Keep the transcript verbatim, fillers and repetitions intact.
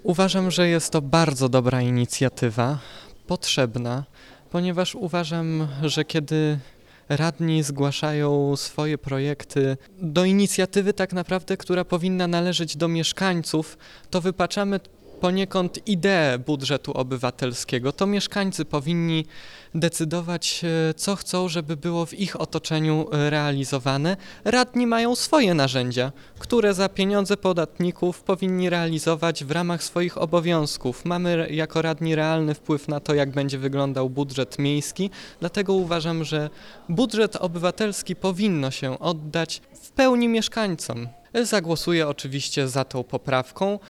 Uważam, że jest to bardzo dobra inicjatywa, potrzebna, ponieważ uważam, że kiedy radni zgłaszają swoje projekty do inicjatywy tak naprawdę, która powinna należeć do mieszkańców, to wypaczamy poniekąd ideę budżetu obywatelskiego. To mieszkańcy powinni decydować, e, co chcą, żeby było w ich otoczeniu e, realizowane. Radni mają swoje narzędzia, które za pieniądze podatników powinni realizować w ramach swoich obowiązków. Mamy re- jako radni realny wpływ na to, jak będzie wyglądał budżet miejski, dlatego uważam, że budżet obywatelski powinno się oddać w pełni mieszkańcom. Zagłosuję oczywiście za tą poprawką.